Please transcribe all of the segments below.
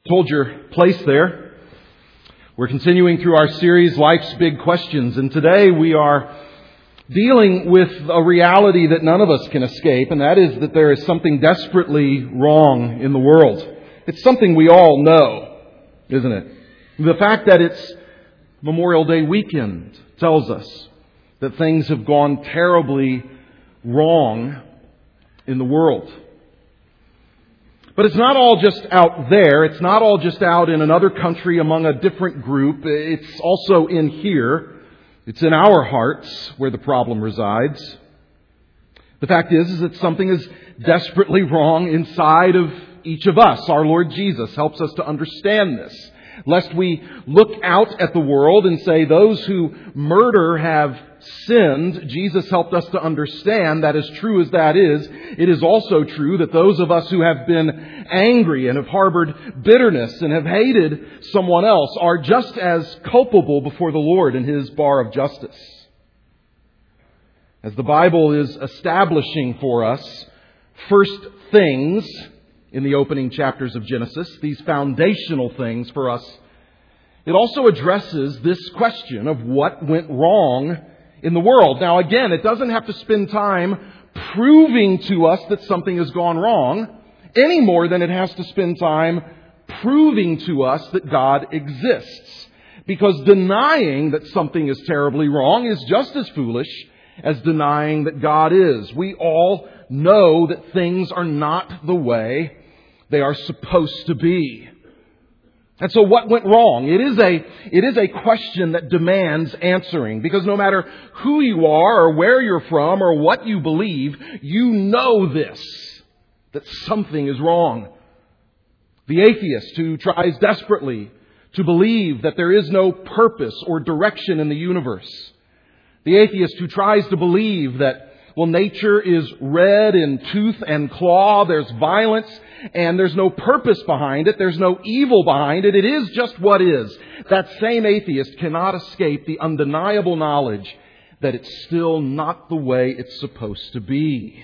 Hold your place there. We're continuing through our series, Life's Big Questions, and today we are dealing with a reality that none of us can escape, and that is that there is something desperately wrong in the world. It's something we all know, isn't it? The fact that it's Memorial Day weekend tells us that things have gone terribly wrong in the world. But it's not all just out there. It's not all just out in another country among a different group. It's also in here. It's in our hearts where the problem resides. The fact is that something is desperately wrong inside of each of us. Our Lord Jesus helps us to understand this. Lest we look out at the world and say those who murder have sinned, Jesus helped us to understand that as true as that is, it is also true that those of us who have been angry and have harbored bitterness and have hated someone else are just as culpable before the Lord in His bar of justice. As the Bible is establishing for us first things in the opening chapters of Genesis, these foundational things for us, it also addresses this question of what went wrong in the world. Now again, it doesn't have to spend time proving to us that something has gone wrong any more than it has to spend time proving to us that God exists. Because denying that something is terribly wrong is just as foolish as denying that God is. We all know that things are not the way they are supposed to be. And so what went wrong? It is a question that demands answering, because no matter who you are or where you're from or what you believe, you know this, that something is wrong. The atheist who tries desperately to believe that there is no purpose or direction in the universe. The atheist who tries to believe that, well, nature is red in tooth and claw, there's violence, and there's no purpose behind it, there's no evil behind it, it is just what is. That same atheist cannot escape the undeniable knowledge that it's still not the way it's supposed to be.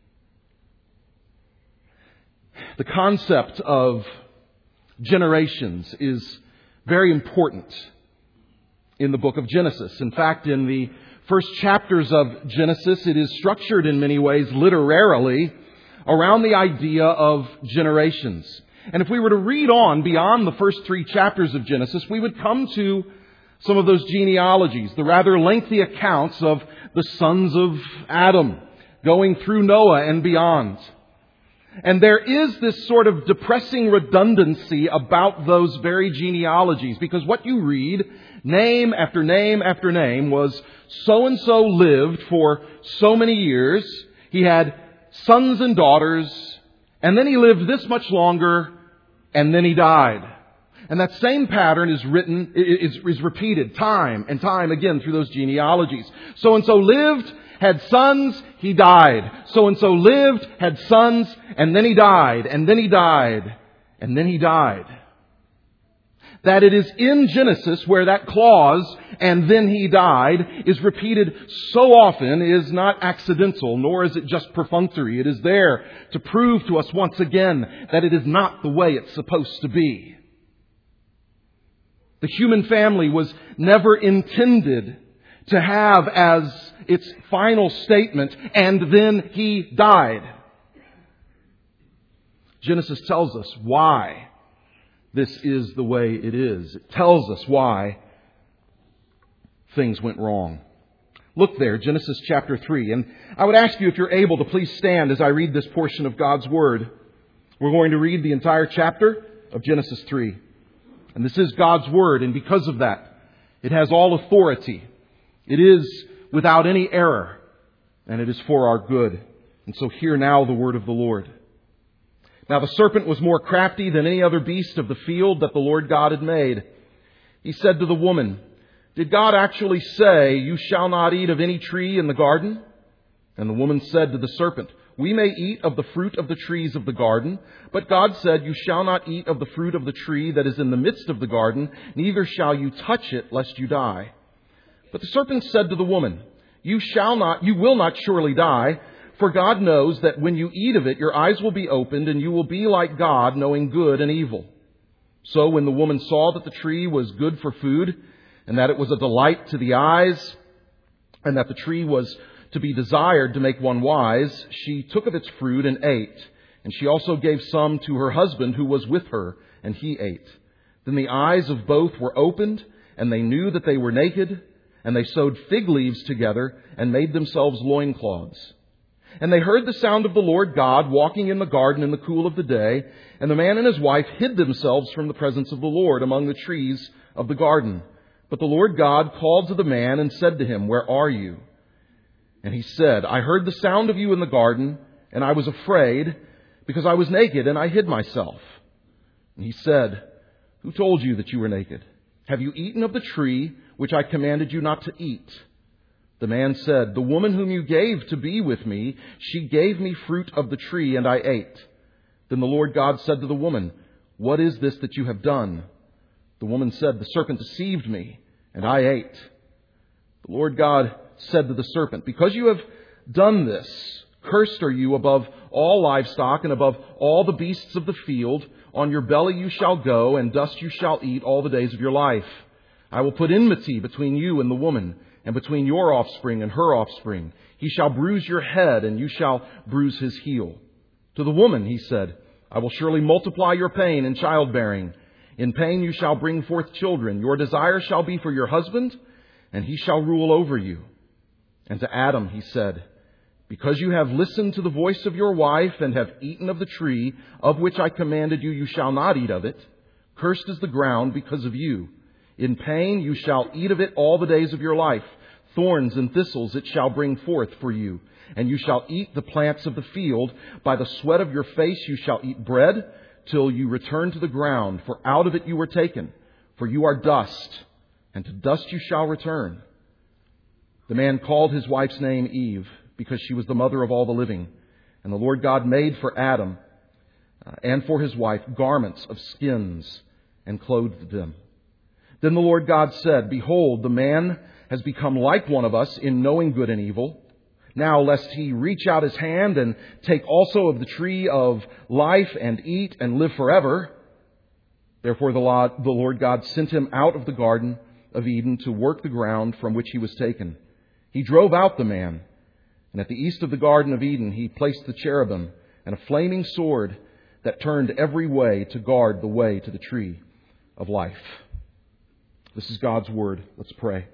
The concept of generations is very important in the book of Genesis. In fact, in the first chapters of Genesis, it is structured in many ways literarily around the idea of generations. And if we were to read on beyond the first 3 chapters of Genesis, we would come to some of those genealogies, the rather lengthy accounts of the sons of Adam going through Noah and beyond. And there is this sort of depressing redundancy about those very genealogies, because what you read, name after name after name, was so-and-so lived for so many years. He had sons and daughters, and then he lived this much longer, and then he died. And that same pattern is repeated time and time again through those genealogies. So-and-so lived, had sons, he died. So-and-so lived, had sons, and then he died, and then he died, and then he died. That it is in Genesis where that clause, and then he died, is repeated so often is not accidental, nor is it just perfunctory. It is there to prove to us once again that it is not the way it's supposed to be. The human family was never intended to have as its final statement, and then he died. Genesis tells us why this is the way it is. It tells us why things went wrong. Look there, Genesis chapter 3. And I would ask you, if you're able, to please stand as I read this portion of God's Word. We're going to read the entire chapter of Genesis 3. And this is God's Word, and because of that, it has all authority. It is without any error, and it is for our good. And so hear now the word of the Lord. Now the serpent was more crafty than any other beast of the field that the Lord God had made. He said to the woman, "Did God actually say, 'You shall not eat of any tree in the garden'?" And the woman said to the serpent, "We may eat of the fruit of the trees of the garden, but God said, 'You shall not eat of the fruit of the tree that is in the midst of the garden, neither shall you touch it, lest you die.' But the serpent said to the woman, 'You will not surely die, for God knows that when you eat of it, your eyes will be opened, and you will be like God, knowing good and evil.' So when the woman saw that the tree was good for food, and that it was a delight to the eyes, and that the tree was to be desired to make one wise, she took of its fruit and ate. And she also gave some to her husband who was with her, and he ate. Then the eyes of both were opened, and they knew that they were naked, and they sewed fig leaves together and made themselves loincloths. And they heard the sound of the Lord God walking in the garden in the cool of the day, and the man and his wife hid themselves from the presence of the Lord among the trees of the garden. But the Lord God called to the man and said to him, "Where are you?" And he said, "I heard the sound of you in the garden, and I was afraid, because I was naked, and I hid myself." And he said, "Who told you that you were naked? Have you eaten of the tree which I commanded you not to eat?" The man said, "The woman whom you gave to be with me, she gave me fruit of the tree, and I ate." Then the Lord God said to the woman, "What is this that you have done?" The woman said, "The serpent deceived me, and I ate." The Lord God said to the serpent, "Because you have done this, cursed are you above all livestock and above all the beasts of the field. On your belly you shall go, and dust you shall eat all the days of your life. I will put enmity between you and the woman, and between your offspring and her offspring. He shall bruise your head, and you shall bruise his heel." To the woman he said, "I will surely multiply your pain in childbearing. In pain you shall bring forth children. Your desire shall be for your husband, and he shall rule over you." And to Adam he said, "Because you have listened to the voice of your wife, and have eaten of the tree of which I commanded you, you shall not eat of it. Cursed is the ground because of you. In pain you shall eat of it all the days of your life. Thorns and thistles it shall bring forth for you. And you shall eat the plants of the field. By the sweat of your face you shall eat bread, till you return to the ground. For out of it you were taken. For you are dust, and to dust you shall return." The man called his wife's name Eve, because she was the mother of all the living. And the Lord God made for Adam and for his wife garments of skins, and clothed them. Then the Lord God said, "Behold, the man has become like one of us in knowing good and evil. Now lest he reach out his hand and take also of the tree of life and eat and live forever." Therefore the Lord God sent him out of the Garden of Eden to work the ground from which he was taken. He drove out the man, and at the east of the Garden of Eden he placed the cherubim and a flaming sword that turned every way to guard the way to the tree of life. This is God's Word. Let's pray.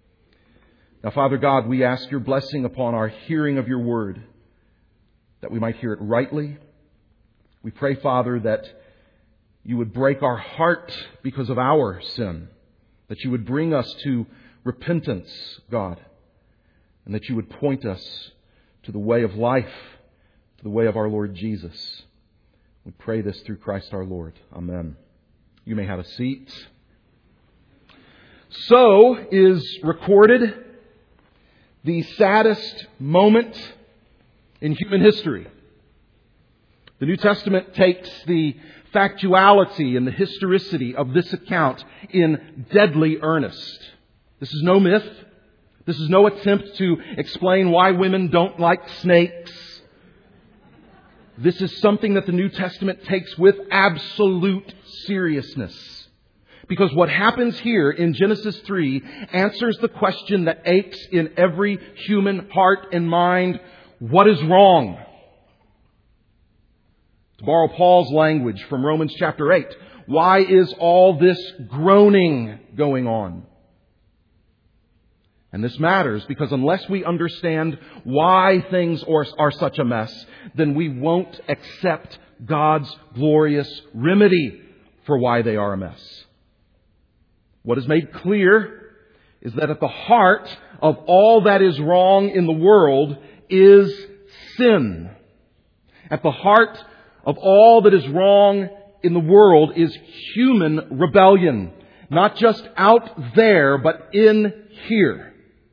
Now, Father God, we ask your blessing upon our hearing of your Word, that we might hear it rightly. We pray, Father, that you would break our heart because of our sin, that you would bring us to repentance, God, and that you would point us to the way of life, to the way of our Lord Jesus. We pray this through Christ our Lord. Amen. You may have a seat. So is recorded the saddest moment in human history. The New Testament takes the factuality and the historicity of this account in deadly earnest. This is no myth. This is no attempt to explain why women don't like snakes. This is something that the New Testament takes with absolute seriousness. Because what happens here in Genesis 3 answers the question that aches in every human heart and mind: what is wrong? To borrow Paul's language from Romans chapter 8, why is all this groaning going on? And this matters because unless we understand why things are such a mess, then we won't accept God's glorious remedy for why they are a mess. What is made clear is that at the heart of all that is wrong in the world is sin. At the heart of all that is wrong in the world is human rebellion. Not just out there, but in here.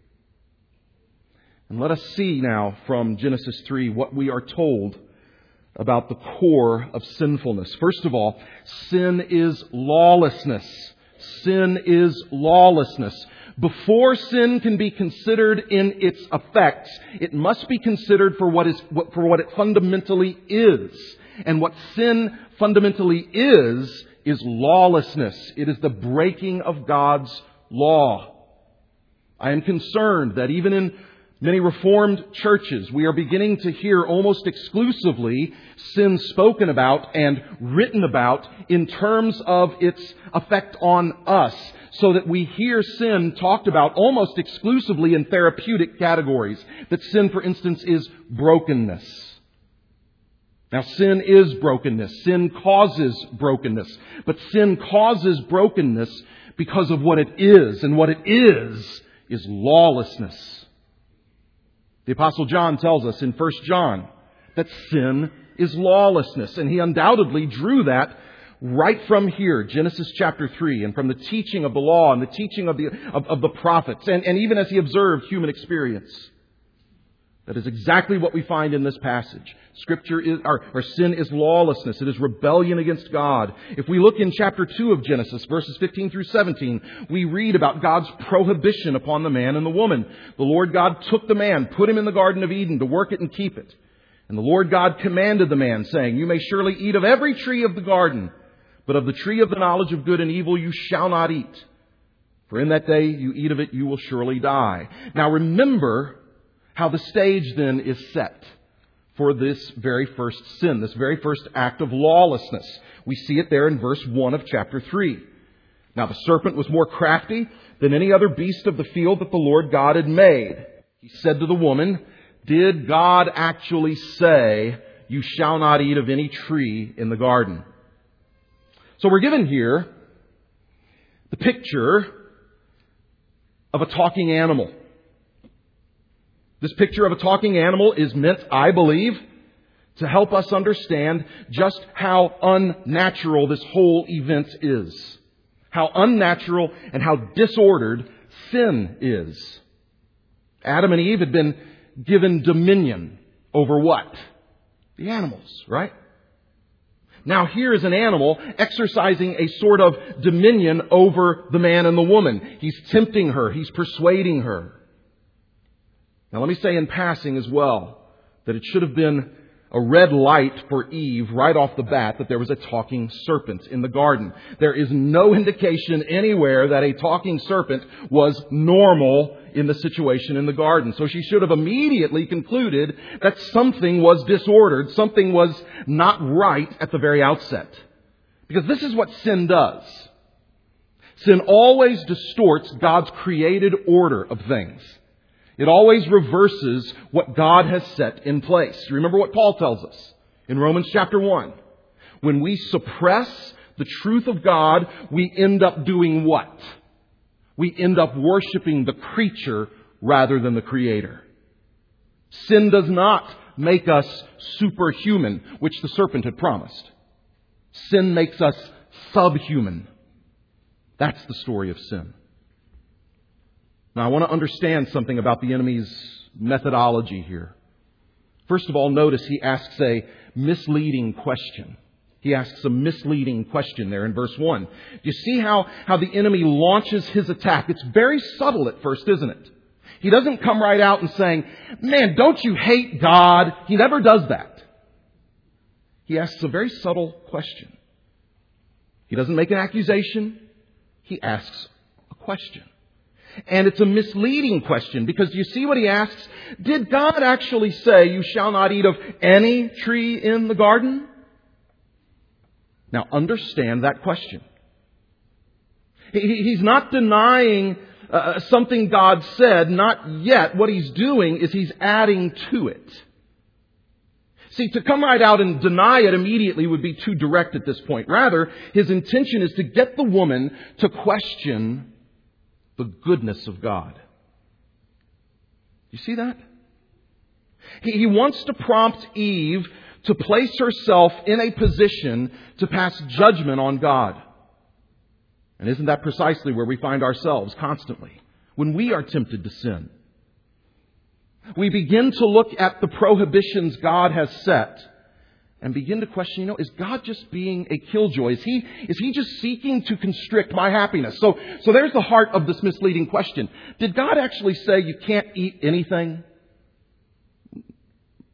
And let us see now from Genesis 3 what we are told about the core of sinfulness. First of all, sin is lawlessness. Sin is lawlessness. Before sin can be considered in its effects, it must be considered for what it fundamentally is. And what sin fundamentally is is lawlessness. It is the breaking of God's law. I am concerned that even in many Reformed churches, we are beginning to hear almost exclusively sin spoken about and written about in terms of its effect on us, so that we hear sin talked about almost exclusively in therapeutic categories. That sin, for instance, is brokenness. Now, sin is brokenness. Sin causes brokenness. But sin causes brokenness because of what it is. And what it is lawlessness. The Apostle John tells us in 1 John that sin is lawlessness. And he undoubtedly drew that right from here, Genesis chapter 3, and from the teaching of the law and the teaching of the prophets, and even as he observed human experience. That is exactly what we find in this passage. Sin is lawlessness. It is rebellion against God. If we look in chapter 2 of Genesis, verses 15 through 17, we read about God's prohibition upon the man and the woman. The Lord God took the man, put him in the Garden of Eden to work it and keep it. And the Lord God commanded the man, saying, "You may surely eat of every tree of the garden, but of the tree of the knowledge of good and evil you shall not eat. For in that day you eat of it, you will surely die." Now remember how the stage then is set for this very first sin, this very first act of lawlessness. We see it there in verse 1 of chapter 3. Now the serpent was more crafty than any other beast of the field that the Lord God had made. He said to the woman, "Did God actually say, 'You shall not eat of any tree in the garden'?" So we're given here the picture of a talking animal. This picture of a talking animal is meant, I believe, to help us understand just how unnatural this whole event is. How unnatural and how disordered sin is. Adam and Eve had been given dominion over what? The animals, right? Now here is an animal exercising a sort of dominion over the man and the woman. He's tempting her. He's persuading her. Now let me say in passing as well that it should have been a red light for Eve right off the bat that there was a talking serpent in the garden. There is no indication anywhere that a talking serpent was normal in the situation in the garden. So she should have immediately concluded that something was disordered, something was not right at the very outset. Because this is what sin does. Sin always distorts God's created order of things. It always reverses what God has set in place. You remember what Paul tells us in Romans chapter 1. When we suppress the truth of God, we end up doing what? We end up worshiping the creature rather than the Creator. Sin does not make us superhuman, which the serpent had promised. Sin makes us subhuman. That's the story of sin. Now, I want to understand something about the enemy's methodology here. First of all, notice he asks a misleading question. He asks a misleading question there in verse 1. You see how the enemy launches his attack? It's very subtle at first, isn't it? He doesn't come right out and saying, "Man, don't you hate God?" He never does that. He asks a very subtle question. He doesn't make an accusation. He asks a question. And it's a misleading question because you see what he asks? Did God actually say, "You shall not eat of any tree in the garden"? Now understand that question. He's not denying something God said, not yet. What he's doing is he's adding to it. See, to come right out and deny it immediately would be too direct at this point. Rather, his intention is to get the woman to question the goodness of God. You see that? He wants to prompt Eve to place herself in a position to pass judgment on God. And isn't that precisely where we find ourselves constantly when we are tempted to sin? We begin to look at the prohibitions God has set and begin to question, is God just being a killjoy? Is he just seeking to constrict my happiness? So there's the heart of this misleading question. Did God actually say you can't eat anything?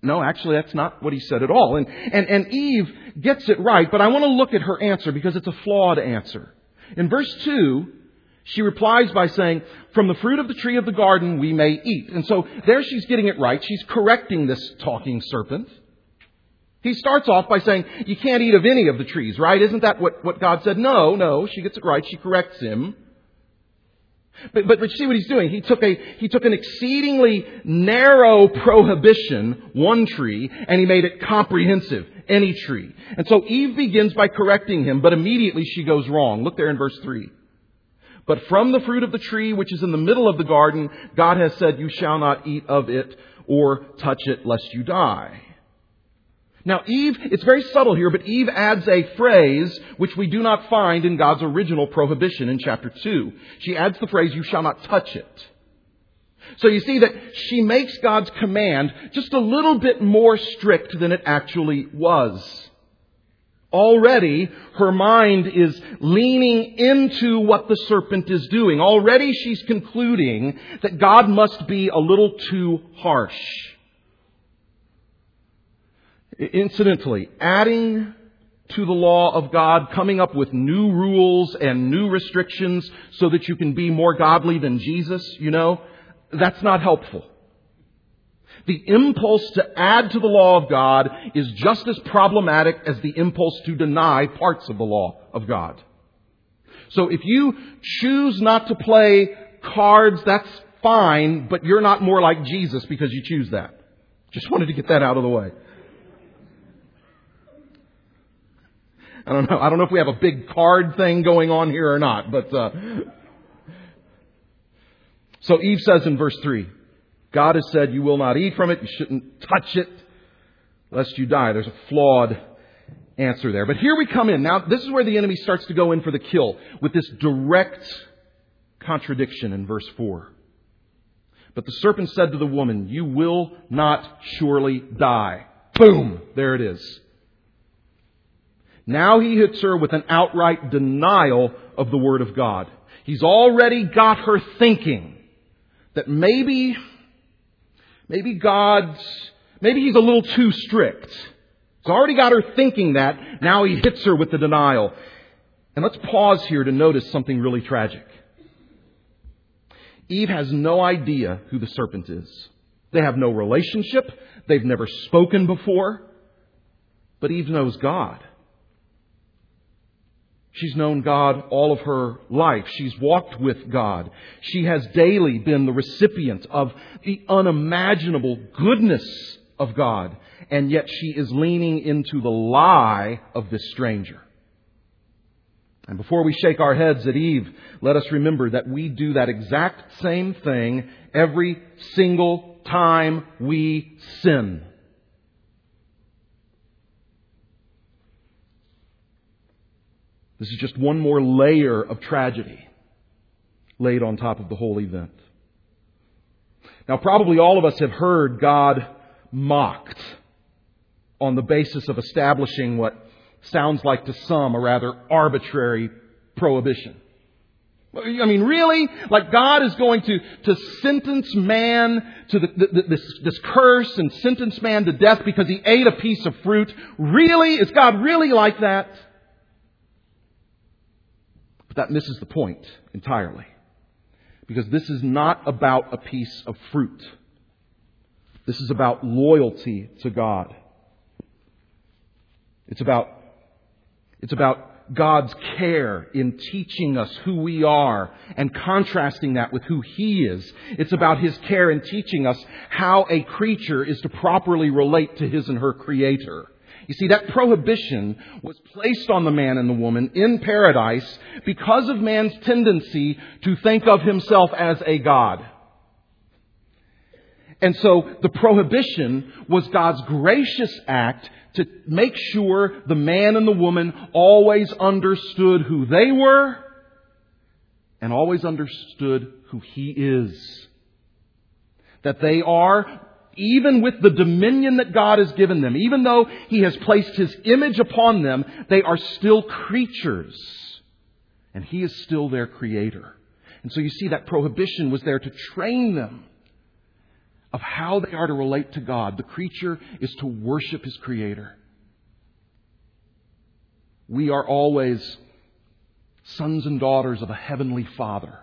No, actually, that's not what he said at all. And Eve gets it right, but I want to look at her answer because it's a flawed answer. In verse 2, she replies by saying, from the fruit of the tree of the garden we may eat. And so there she's getting it right. She's correcting this talking serpent. He starts off by saying, you can't eat of any of the trees, right? Isn't that what God said? No, she gets it right. She corrects him. But see what he's doing. He took an exceedingly narrow prohibition, one tree, and he made it comprehensive, any tree. And so Eve begins by correcting him, but immediately she goes wrong. Look there in verse 3. But from the fruit of the tree which is in the middle of the garden, God has said, you shall not eat of it or touch it lest you die. Now Eve, it's very subtle here, but Eve adds a phrase which we do not find in God's original prohibition in chapter 2. She adds the phrase, you shall not touch it. So you see that she makes God's command just a little bit more strict than it actually was. Already, her mind is leaning into what the serpent is doing. Already she's concluding that God must be a little too harsh. Incidentally, adding to the law of God, coming up with new rules and new restrictions so that you can be more godly than Jesus, that's not helpful. The impulse to add to the law of God is just as problematic as the impulse to deny parts of the law of God. So if you choose not to play cards, that's fine, but you're not more like Jesus because you choose that. Just wanted to get that out of the way. I don't know if we have a big card thing going on here or not, but so Eve says in verse 3, God has said you will not eat from it, you shouldn't touch it, lest you die. There's a flawed answer there. But here we come in. Now, this is where the enemy starts to go in for the kill, with this direct contradiction in verse 4. But the serpent said to the woman, you will not surely die. Boom! There it is. Now he hits her with an outright denial of the Word of God. He's already got her thinking that maybe he's a little too strict. He's already got her thinking that. Now he hits her with the denial. And let's pause here to notice something really tragic. Eve has no idea who the serpent is. They have no relationship. They've never spoken before. But Eve knows God. She's known God all of her life. She's walked with God. She has daily been the recipient of the unimaginable goodness of God. And yet she is leaning into the lie of this stranger. And before we shake our heads at Eve, let us remember that we do that exact same thing every single time we sin. This is just one more layer of tragedy laid on top of the whole event. Now, probably all of us have heard God mocked on the basis of establishing what sounds like to some a rather arbitrary prohibition. I mean, really? Like God is going to sentence man to this curse and sentence man to death because he ate a piece of fruit? Really? Is God really like that? That misses the point entirely. Because this is not about a piece of fruit. This is about loyalty to God. It's about God's care in teaching us who we are and contrasting that with who He is. It's about His care in teaching us how a creature is to properly relate to his and her Creator. You see, that prohibition was placed on the man and the woman in paradise because of man's tendency to think of himself as a god. And so the prohibition was God's gracious act to make sure the man and the woman always understood who they were and always understood who He is. That they are, even with the dominion that God has given them, even though He has placed His image upon them, they are still creatures. And He is still their Creator. And so you see that prohibition was there to train them. of how they are to relate to God. The creature is to worship his Creator. We are always sons and daughters of a heavenly Father.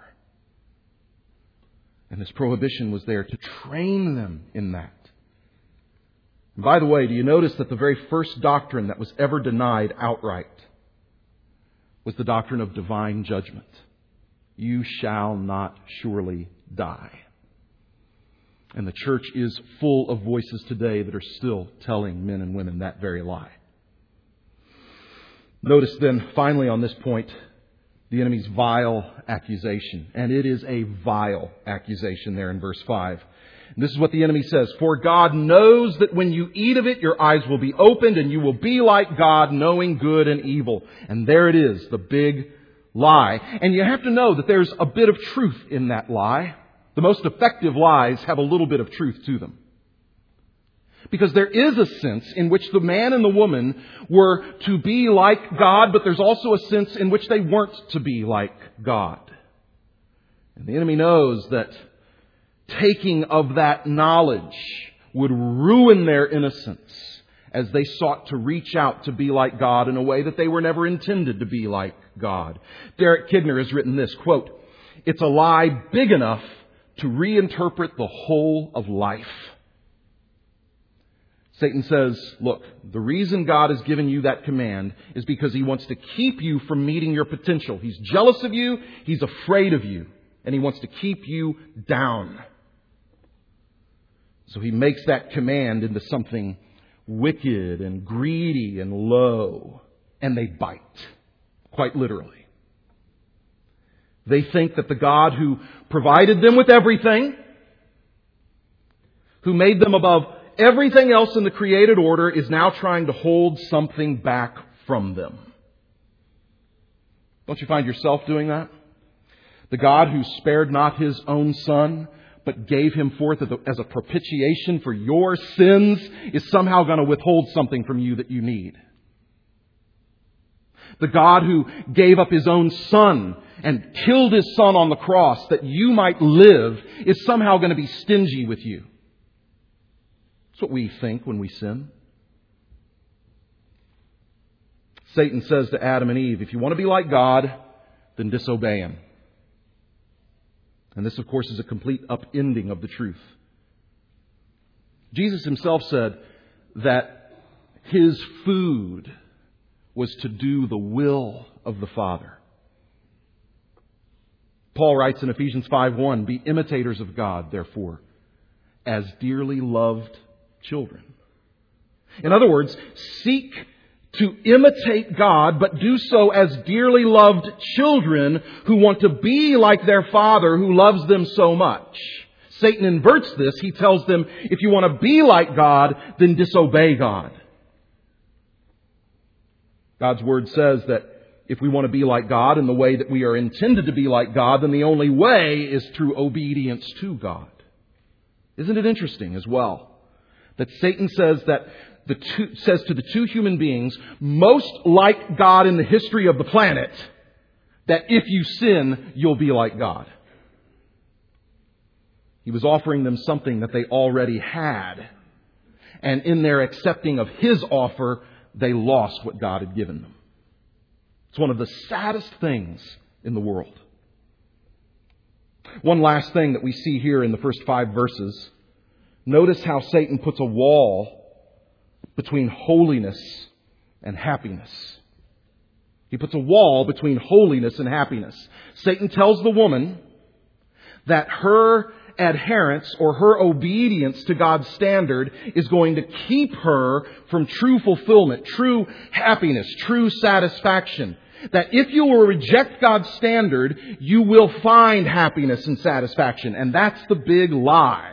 And this prohibition was there to train them in that. And by the way, do you notice that the very first doctrine that was ever denied outright was the doctrine of divine judgment? You shall not surely die. And the church is full of voices today that are still telling men and women that very lie. Notice then, finally on this point, the enemy's vile accusation. And it is a vile accusation there in verse 5. And this is what the enemy says. For God knows that when you eat of it, your eyes will be opened and you will be like God, knowing good and evil. And there it is, the big lie. And you have to know that there's a bit of truth in that lie. The most effective lies have a little bit of truth to them. Because there is a sense in which the man and the woman were to be like God, but there's also a sense in which they weren't to be like God. And the enemy knows that taking of that knowledge would ruin their innocence as they sought to reach out to be like God in a way that they were never intended to be like God. Derek Kidner has written this, quote, "It's a lie big enough to reinterpret the whole of life." Satan says, look, the reason God has given you that command is because He wants to keep you from meeting your potential. He's jealous of you. He's afraid of you. And He wants to keep you down. So He makes that command into something wicked and greedy and low. And they bite. Quite literally. They think that the God who provided them with everything, who made them above everything else in the created order, is now trying to hold something back from them. Don't you find yourself doing that? The God who spared not His own Son, but gave Him forth as a propitiation for your sins, is somehow going to withhold something from you that you need. The God who gave up His own Son and killed His Son on the cross that you might live is somehow going to be stingy with you. That's what we think when we sin. Satan says to Adam and Eve, if you want to be like God, then disobey Him. And this, of course, is a complete upending of the truth. Jesus Himself said that His food was to do the will of the Father. Paul writes in Ephesians 5:1, be imitators of God, therefore, as dearly loved children. In other words, seek to imitate God, but do so as dearly loved children who want to be like their Father who loves them so much. Satan inverts this. He tells them, if you want to be like God, then disobey God. God's Word says that if we want to be like God in the way that we are intended to be like God, then the only way is through obedience to God. Isn't it interesting as well that Satan says to the two human beings most like God in the history of the planet, that if you sin, you'll be like God. He was offering them something that they already had. And in their accepting of His offer, they lost what God had given them. It's one of the saddest things in the world. One last thing that we see here in the first 5 verses. Notice how Satan puts a wall between holiness and happiness. He puts a wall between holiness and happiness. Satan tells the woman that her adherence or her obedience to God's standard is going to keep her from true fulfillment, true happiness, true satisfaction. That if you will reject God's standard, you will find happiness and satisfaction. And that's the big lie.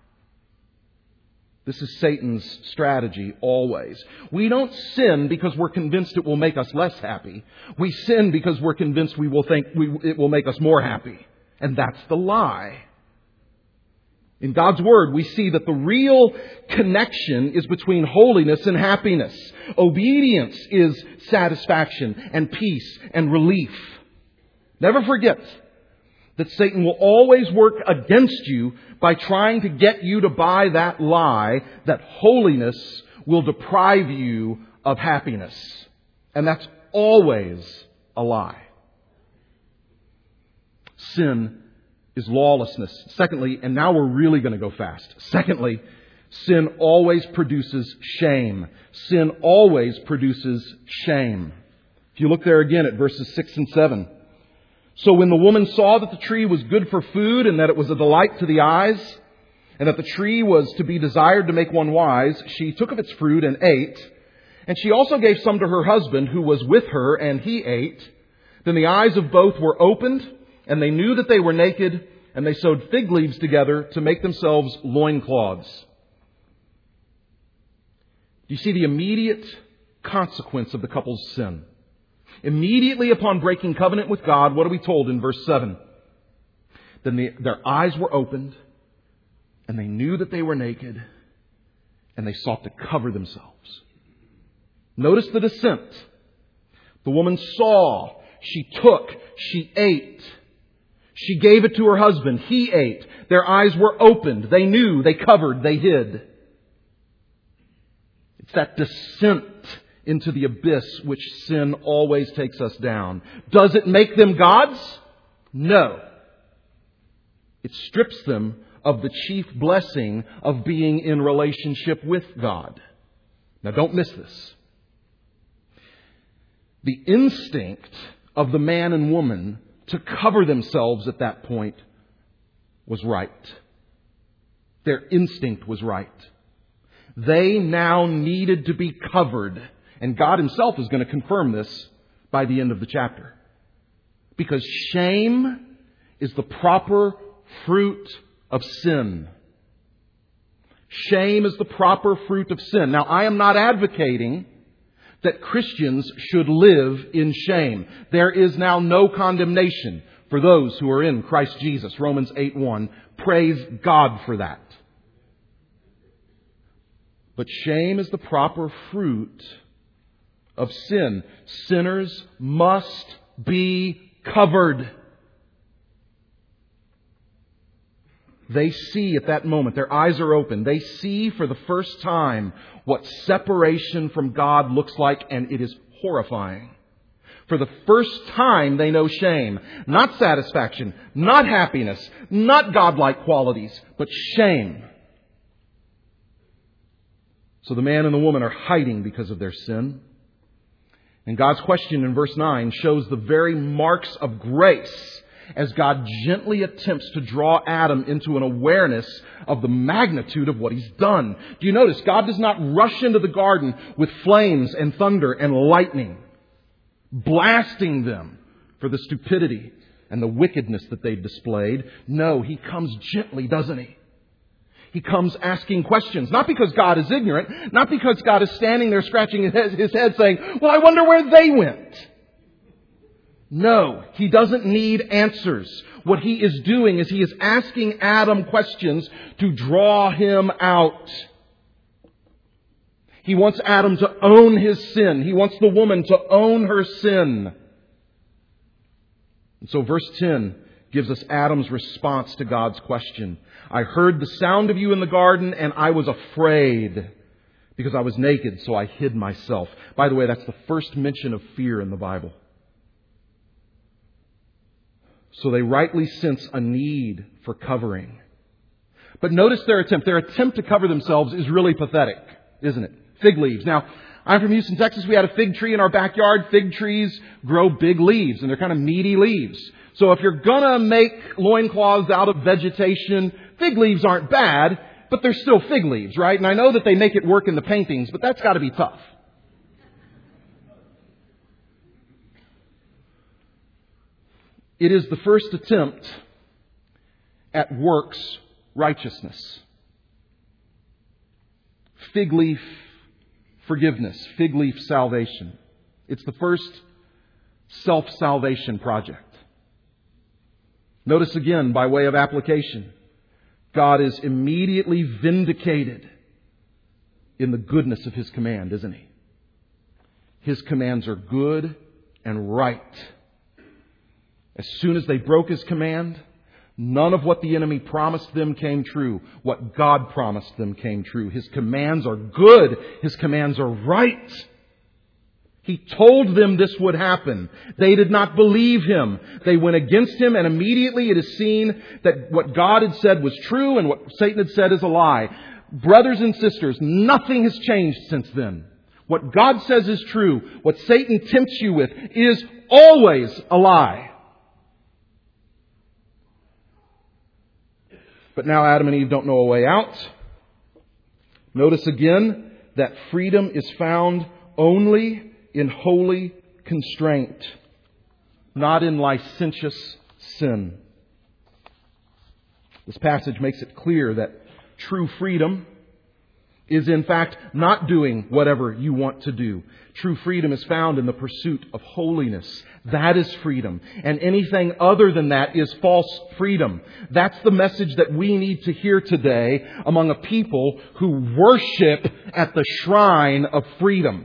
This is Satan's strategy always. We don't sin because we're convinced it will make us less happy. We sin because we're convinced it will make us more happy. And that's the lie. In God's Word, we see that the real connection is between holiness and happiness. Obedience is satisfaction and peace and relief. Never forget that Satan will always work against you by trying to get you to buy that lie that holiness will deprive you of happiness. And that's always a lie. Sin is lawlessness. Secondly, and now we're really going to go fast. Secondly, sin always produces shame. Sin always produces shame. If you look there again at verses 6 and 7. So when the woman saw that the tree was good for food and that it was a delight to the eyes and that the tree was to be desired to make one wise, she took of its fruit and ate. And she also gave some to her husband who was with her, and he ate. Then the eyes of both were opened, and they knew that they were naked, and they sewed fig leaves together to make themselves loincloths. Do you see the immediate consequence of the couple's sin? Immediately upon breaking covenant with God, what are we told in verse 7? Then their eyes were opened, and they knew that they were naked, and they sought to cover themselves. Notice the descent. The woman saw, she took, she ate. She gave it to her husband, he ate. Their eyes were opened, they knew, they covered, they hid. It's that descent into the abyss which sin always takes us down. Does it make them gods? No. It strips them of the chief blessing of being in relationship with God. Now don't miss this. The instinct of the man and woman to cover themselves at that point was right. Their instinct was right. They now needed to be covered. And God Himself is going to confirm this by the end of the chapter. Because shame is the proper fruit of sin. Shame is the proper fruit of sin. Now, I am not advocating that Christians should live in shame. There is now no condemnation for those who are in Christ Jesus. Romans 8:1. Praise God for that. But shame is the proper fruit of sin. Sinners must be covered. They see at that moment, their eyes are open. They see for the first time what separation from God looks like, and it is horrifying. For the first time, they know shame. Not satisfaction, not happiness, not godlike qualities, but shame. So the man and the woman are hiding because of their sin. And God's question in verse 9 shows the very marks of grace as God gently attempts to draw Adam into an awareness of the magnitude of what He's done. Do you notice? God does not rush into the garden with flames and thunder and lightning, blasting them for the stupidity and the wickedness that they've displayed. No, He comes gently, doesn't He? He comes asking questions, not because God is ignorant, not because God is standing there scratching his head saying, well, I wonder where they went. No, He doesn't need answers. What He is doing is He is asking Adam questions to draw him out. He wants Adam to own his sin. He wants the woman to own her sin. And so verse 10 gives us Adam's response to God's question. I heard the sound of you in the garden, and I was afraid because I was naked, so I hid myself. By the way, that's the first mention of fear in the Bible. So they rightly sense a need for covering. But notice their attempt. Their attempt to cover themselves is really pathetic, isn't it? Fig leaves. Now, I'm from Houston, Texas. We had a fig tree in our backyard. Fig trees grow big leaves, and they're kind of meaty leaves. So if you're going to make loincloths out of vegetation, fig leaves aren't bad, but they're still fig leaves, right? And I know that they make it work in the paintings, but that's got to be tough. It is the first attempt at works righteousness. Fig leaf forgiveness. Fig leaf salvation. It's the first self-salvation project. Notice again, by way of application, God is immediately vindicated in the goodness of His command, isn't He? His commands are good and right. As soon as they broke His command, none of what the enemy promised them came true. What God promised them came true. His commands are good. His commands are right. He told them this would happen. They did not believe Him. They went against Him, and immediately it is seen that what God had said was true and what Satan had said is a lie. Brothers and sisters, nothing has changed since then. What God says is true. What Satan tempts you with is always a lie. But now Adam and Eve don't know a way out. Notice again that freedom is found only in holy constraint, not in licentious sin. This passage makes it clear that true freedom is in fact not doing whatever you want to do. True freedom is found in the pursuit of holiness. That is freedom. And anything other than that is false freedom. That's the message that we need to hear today among a people who worship at the shrine of freedom.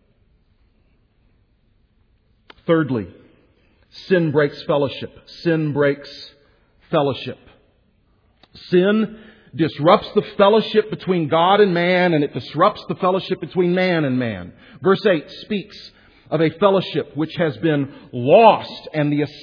Thirdly, sin breaks fellowship. Sin breaks fellowship. Sin disrupts the fellowship between God and man, and it disrupts the fellowship between man and man. Verse 8 speaks of a fellowship which has been lost, and the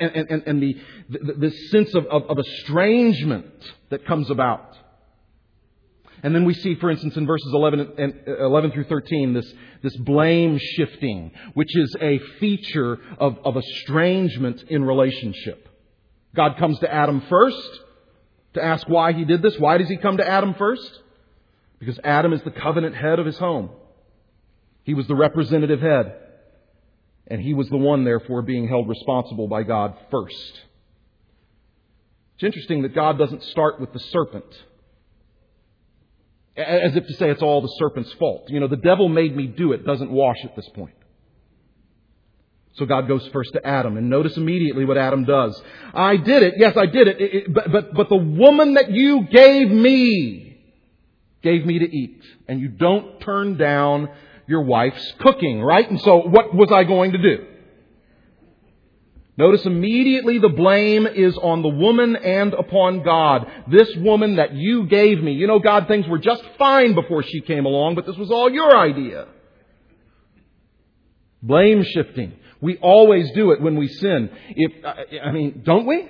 sense of estrangement that comes about. And then we see, for instance, in verses 11 through 13, this blame shifting, which is a feature of estrangement in relationship. God comes to Adam first to ask why He did this. Why does He come to Adam first? Because Adam is the covenant head of his home. He was the representative head. And he was the one, therefore, being held responsible by God first. It's interesting that God doesn't start with the serpent, as if to say it's all the serpent's fault. You know, the devil made me do it doesn't wash at this point. So God goes first to Adam, and notice immediately what Adam does. I did it. Yes, I did it. But the woman that you gave me to eat. And you don't turn down your wife's cooking, right? And so what was I going to do? Notice immediately the blame is on the woman and upon God. This woman that you gave me. You know, God, things were just fine before she came along, but this was all your idea. Blame shifting. We always do it when we sin. Don't we?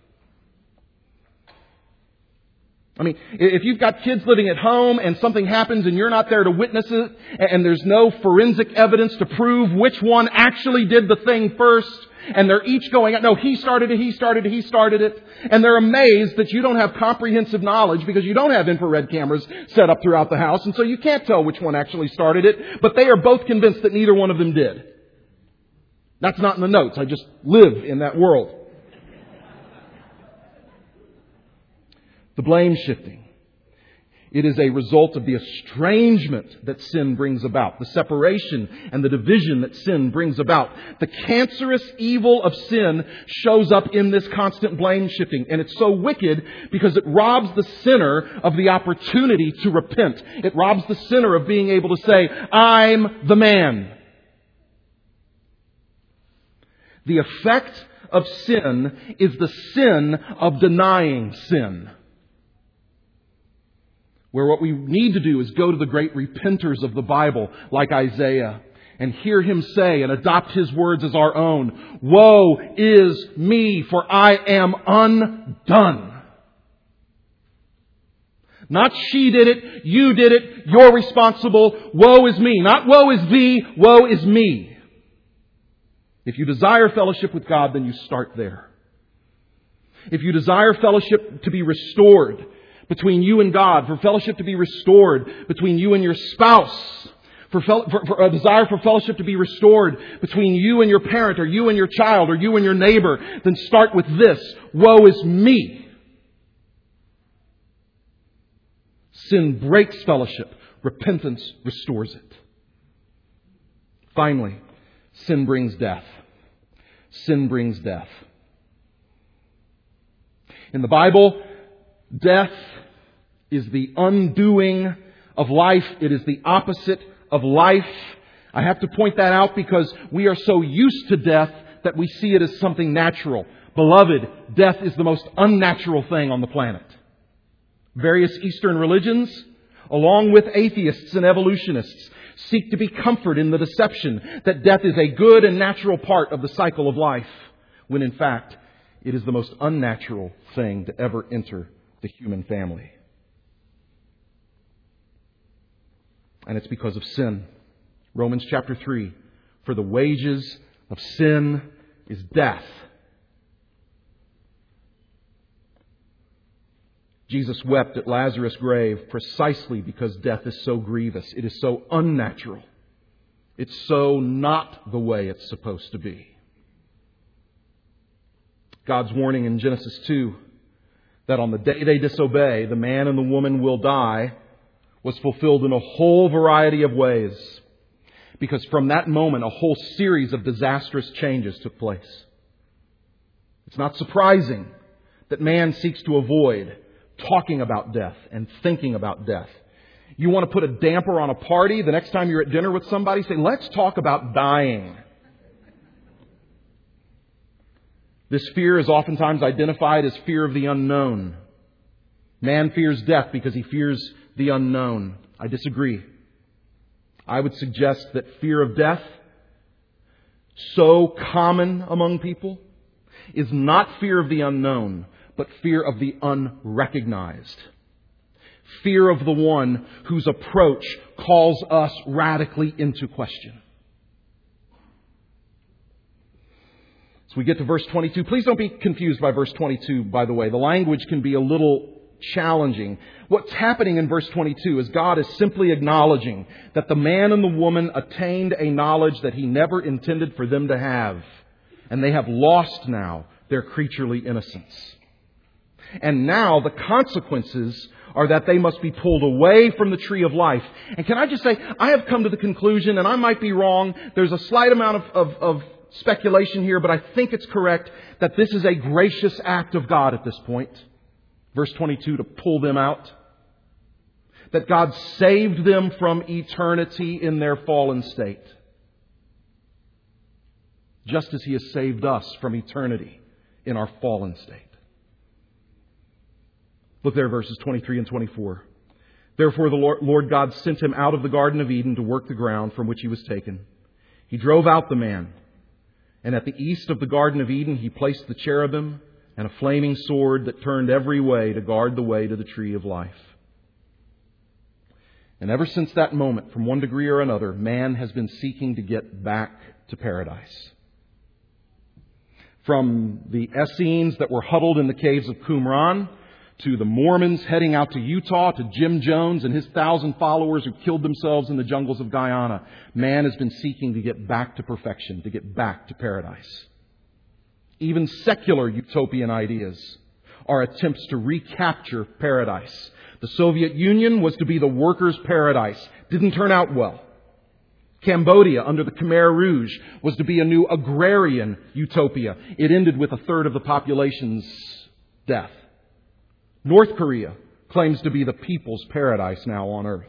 If you've got kids living at home and something happens and you're not there to witness it, and there's no forensic evidence to prove which one actually did the thing first, and they're each going, no, he started it, and they're amazed that you don't have comprehensive knowledge because you don't have infrared cameras set up throughout the house, and so you can't tell which one actually started it, but they are both convinced that neither one of them did. That's not in the notes. I just live in that world. The blame shifting. It is a result of the estrangement that sin brings about. The separation and the division that sin brings about. The cancerous evil of sin shows up in this constant blame shifting. And it's so wicked because it robs the sinner of the opportunity to repent. It robs the sinner of being able to say, I'm the man. The effect of sin is the sin of denying sin. Where what we need to do is go to the great repenters of the Bible, like Isaiah, and hear him say and adopt his words as our own. Woe is me, for I am undone. Not she did it, you did it, you're responsible. Woe is me. Not woe is thee, woe is me. If you desire fellowship with God, then you start there. If you desire fellowship to be restored between you and God, for fellowship to be restored between you and your spouse, for a desire for fellowship to be restored between you and your parent, or you and your child, or you and your neighbor, then start with this. Woe is me. Sin breaks fellowship. Repentance restores it. Finally, sin brings death. Sin brings death. In the Bible, death is the undoing of life. It is the opposite of life. I have to point that out because we are so used to death that we see it as something natural. Beloved, death is the most unnatural thing on the planet. Various Eastern religions, along with atheists and evolutionists, seek to be comforted in the deception that death is a good and natural part of the cycle of life, when in fact it is the most unnatural thing to ever enter the human family. And it's because of sin. Romans chapter 3, for the wages of sin is death. Jesus wept at Lazarus' grave precisely because death is so grievous. It is so unnatural. It's so not the way it's supposed to be. God's warning in Genesis 2 that on the day they disobey, the man and the woman will die, was fulfilled in a whole variety of ways. Because from that moment, a whole series of disastrous changes took place. It's not surprising that man seeks to avoid talking about death and thinking about death. You want to put a damper on a party, the next time you're at dinner with somebody, say, let's talk about dying. This fear is oftentimes identified as fear of the unknown. Man fears death because he fears the unknown. I disagree. I would suggest that fear of death, so common among people, is not fear of the unknown, but fear of the unrecognized. Fear of the one whose approach calls us radically into question. So we get to verse 22. Please don't be confused by verse 22, by the way. The language can be a little challenging. What's happening in verse 22 is God is simply acknowledging that the man and the woman attained a knowledge that He never intended for them to have. And they have lost now their creaturely innocence. And now the consequences are that they must be pulled away from the tree of life. And can I just say, I have come to the conclusion, and I might be wrong, there's a slight amount of speculation here, but I think it's correct, that this is a gracious act of God at this point. Verse 22, to pull them out. That God saved them from eternity in their fallen state. Just as He has saved us from eternity in our fallen state. Look there, verses 23 and 24. Therefore the Lord God sent him out of the Garden of Eden to work the ground from which he was taken. He drove out the man. And at the east of the Garden of Eden He placed the cherubim and a flaming sword that turned every way to guard the way to the tree of life. And ever since that moment, from one degree or another, man has been seeking to get back to paradise. From the Essenes that were huddled in the caves of Qumran, to the Mormons heading out to Utah, to Jim Jones and his 1,000 followers who killed themselves in the jungles of Guyana, man has been seeking to get back to perfection, to get back to paradise. Even secular utopian ideas are attempts to recapture paradise. The Soviet Union was to be the workers' paradise. Didn't turn out well. Cambodia, under the Khmer Rouge, was to be a new agrarian utopia. It ended with a third of the population's death. North Korea claims to be the people's paradise now on earth.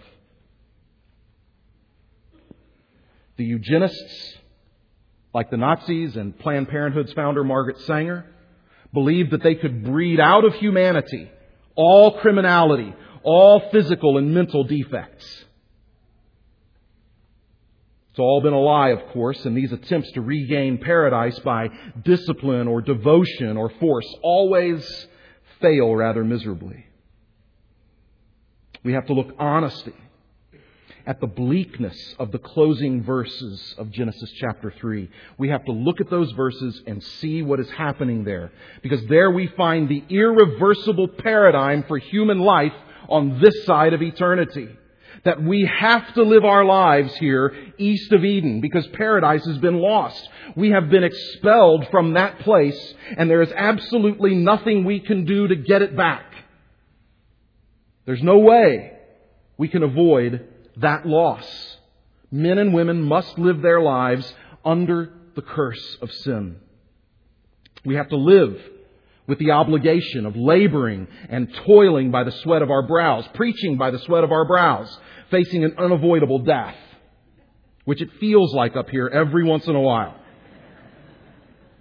The eugenists, like the Nazis and Planned Parenthood's founder Margaret Sanger, believed that they could breed out of humanity all criminality, all physical and mental defects. It's all been a lie, of course, and these attempts to regain paradise by discipline or devotion or force always fail rather miserably. We have to look honestly at the bleakness of the closing verses of Genesis chapter 3. We have to look at those verses and see what is happening there. Because there we find the irreversible paradigm for human life on this side of eternity. That we have to live our lives here east of Eden because paradise has been lost. We have been expelled from that place and there is absolutely nothing we can do to get it back. There's no way we can avoid that loss. Men and women must live their lives under the curse of sin. We have to live with the obligation of laboring and toiling by the sweat of our brows, preaching by the sweat of our brows, facing an unavoidable death, which it feels like up here every once in a while.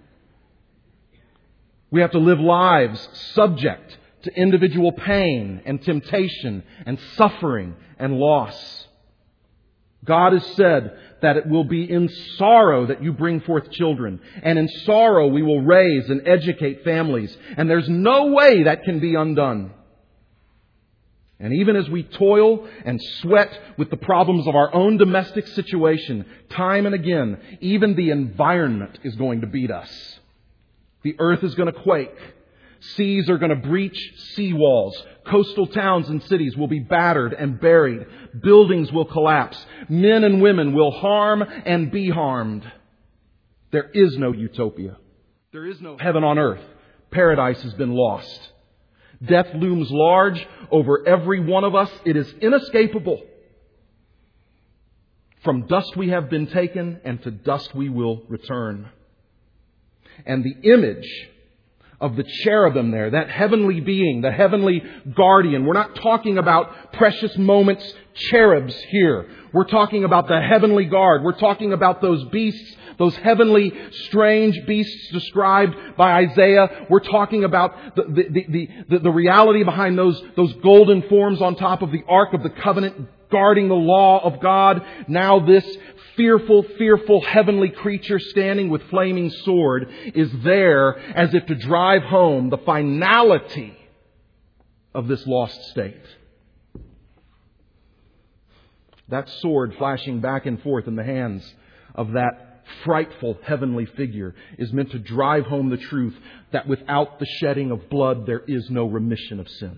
We have to live lives subject to individual pain and temptation and suffering and loss. God has said that it will be in sorrow that you bring forth children, and in sorrow we will raise and educate families, and there's no way that can be undone. And even as we toil and sweat with the problems of our own domestic situation, time and again, even the environment is going to beat us. The earth is going to quake. Seas are going to breach seawalls. Coastal towns and cities will be battered and buried. Buildings will collapse. Men and women will harm and be harmed. There is no utopia. There is no heaven on earth. Paradise has been lost. Death looms large over every one of us. It is inescapable. From dust we have been taken, and to dust we will return. And the image of the cherubim there, that heavenly being, the heavenly guardian. We're not talking about precious moments, cherubs here. We're talking about the heavenly guard. We're talking about those beasts, those heavenly strange beasts described by Isaiah. We're talking about the reality behind those golden forms on top of the Ark of the Covenant, guarding the law of God. Now this fearful heavenly creature standing with flaming sword is there as if to drive home the finality of this lost state. That sword flashing back and forth in the hands of that frightful heavenly figure is meant to drive home the truth that without the shedding of blood there is no remission of sin.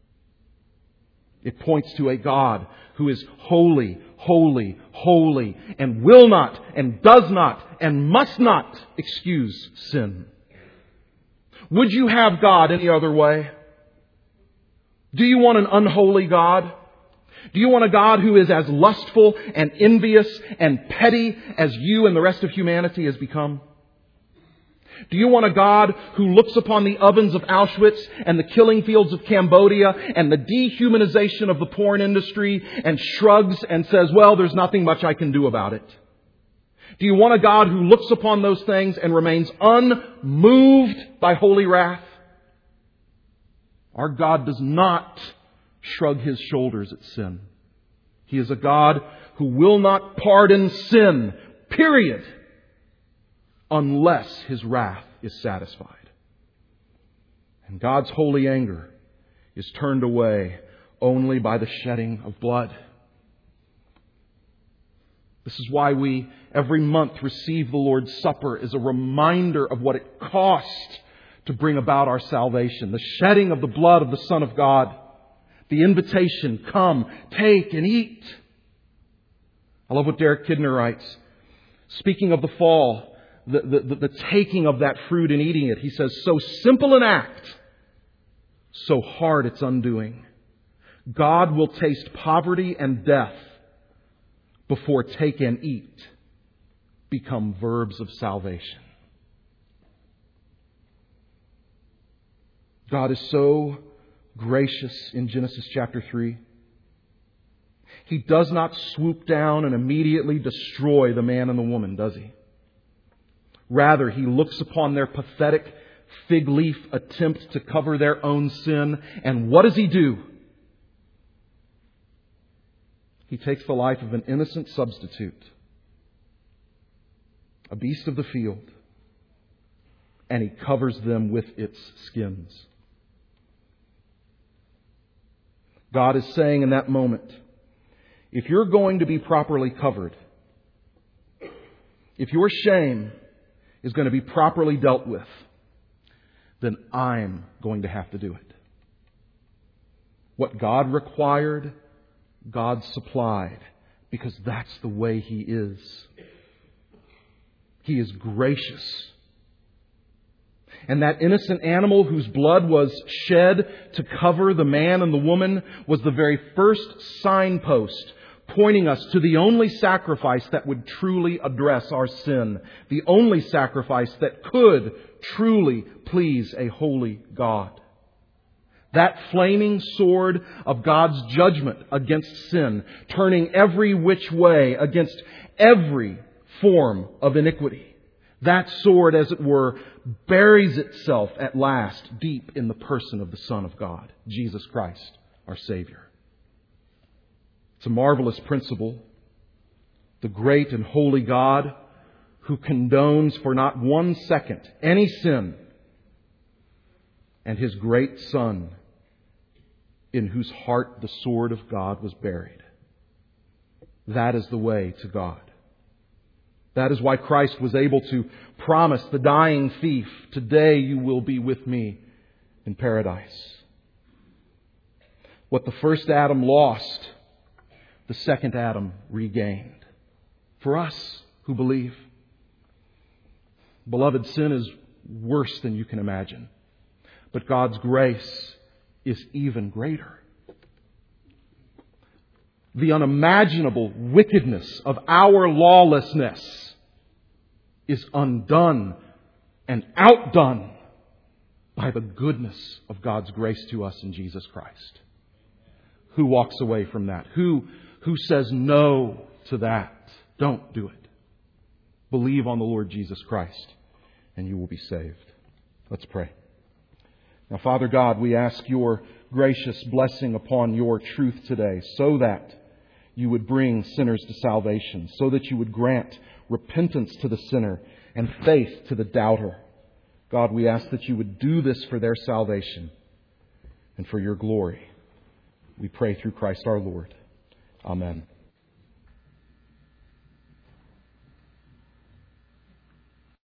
It points to a God who is holy, holy, holy, and will not, and does not, and must not excuse sin. Would you have God any other way? Do you want an unholy God? Do you want a God who is as lustful and envious and petty as you and the rest of humanity has become? Do you want a God who looks upon the ovens of Auschwitz and the killing fields of Cambodia and the dehumanization of the porn industry and shrugs and says, well, there's nothing much I can do about it? Do you want a God who looks upon those things and remains unmoved by holy wrath? Our God does not shrug His shoulders at sin. He is a God who will not pardon sin, period, unless His wrath is satisfied. And God's holy anger is turned away only by the shedding of blood. This is why we every month receive the Lord's Supper as a reminder of what it cost to bring about our salvation. The shedding of the blood of the Son of God. The invitation, come, take and eat. I love what Derek Kidner writes. Speaking of the fall, the taking of that fruit and eating it, he says, so simple an act, so hard its undoing. God will taste poverty and death before take and eat become verbs of salvation. God is so gracious in Genesis chapter 3. He does not swoop down and immediately destroy the man and the woman, does He? Rather, He looks upon their pathetic fig leaf attempt to cover their own sin. And what does He do? He takes the life of an innocent substitute, a beast of the field, and He covers them with its skins. God is saying in that moment, if you're going to be properly covered, if your shame is going to be properly dealt with, then I'm going to have to do it. What God required, God supplied, because that's the way He is. He is gracious. And that innocent animal whose blood was shed to cover the man and the woman was the very first signpost pointing us to the only sacrifice that would truly address our sin. The only sacrifice that could truly please a holy God. That flaming sword of God's judgment against sin, turning every which way against every form of iniquity. That sword, as it were, buries itself at last deep in the person of the Son of God, Jesus Christ, our Savior. It's a marvelous principle. The great and holy God who condones for not 1 second any sin, and His great Son in whose heart the sword of God was buried. That is the way to God. That is why Christ was able to promise the dying thief, "Today you will be with me in paradise." What the first Adam lost, the second Adam regained. For us who believe. Beloved, sin is worse than you can imagine. But God's grace is even greater. The unimaginable wickedness of our lawlessness is undone and outdone by the goodness of God's grace to us in Jesus Christ. Who walks away from that? Who says no to that? Don't do it. Believe on the Lord Jesus Christ and you will be saved. Let's pray. Now, Father God, we ask Your gracious blessing upon Your truth today so that You would bring sinners to salvation, so that You would grant repentance to the sinner and faith to the doubter. God, we ask that You would do this for their salvation and for Your glory. We pray through Christ our Lord. Amen.